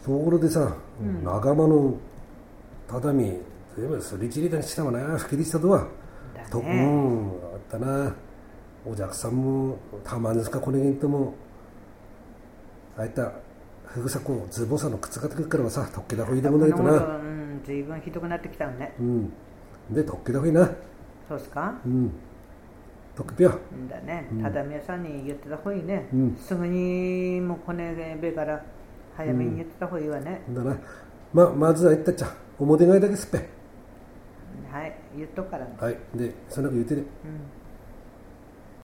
ところでさ、仲間の畳全部すりちりだにしたもんな、吹き出したとはだね。 あったな。お客さんもたまにしか来ねえともああいったふぐさこズボンさんの靴がてくるからはさ、とっけだほいでもないとな。 随分ひどくなってきたよね。 でとっけだほいな。 そうっすか。 とっけぴやだね。畳屋さんに言ってた方がいいね。すぐにもう来ねえべから早めに言ってた方がいいわね。 だな。まずは言ったっちゃ表替えだけすっぺ。 はい、言っとくからね。 はい、でそんなこと言ってね。